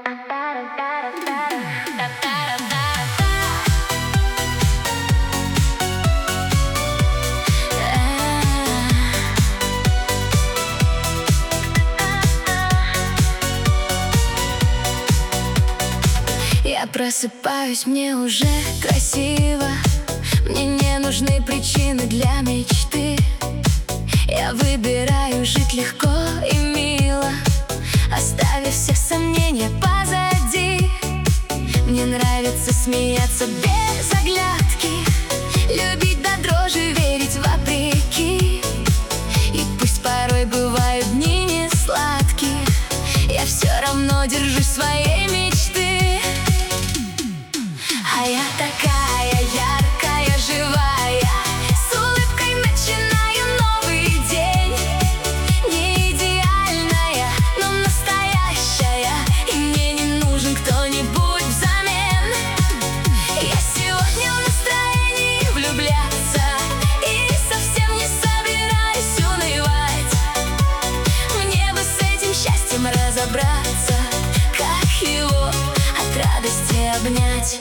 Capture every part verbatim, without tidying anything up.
Я просыпаюсь, мне уже красиво. Мне не нужны причины для мечты. Я выбираю жить легко и мило, оставив все сомнения позади. Мне нравится смеяться без оглядки, любить до дрожи, верить вопреки. И пусть порой бывают дни не сладкие, я все равно держусь своей мечты. А я такая яркая, живая, с улыбкой начинаю новый день. Не идеальная, но настоящая, и мне не нужен кто-нибудь взамен. Я сегодня в настроении влюбляться и совсем не собираюсь унывать. Мне бы с этим счастьем разобраться, как его от радости обнять.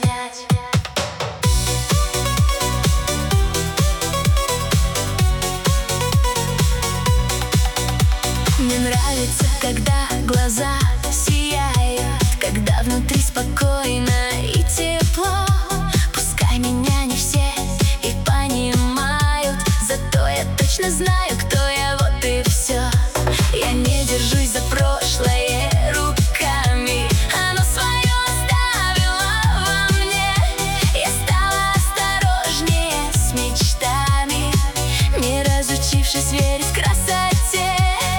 Мне нравится, когда глаза сияют, когда внутри спокойно и тепло. Пускай меня не все и понимают, зато я точно знаю, кто я, вот и все. Я не держусь за прошлое руками, оно свое оставило во мне. Я стала осторожнее с мечтами, не разучившись верить в красоте.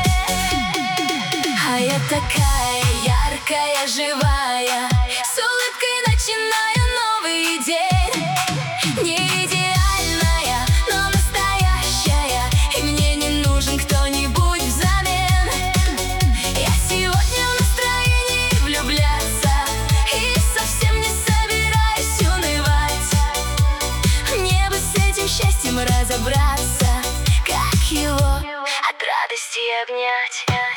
А я такая яркая, живая, с улыбкой начинаю новый день. Не идеальная, но настоящая, и мне не нужен кто-нибудь взамен. Я сегодня в настроении влюбляться и совсем не собираюсь унывать. Мне бы с этим счастьем разобраться, как его от радости обнять.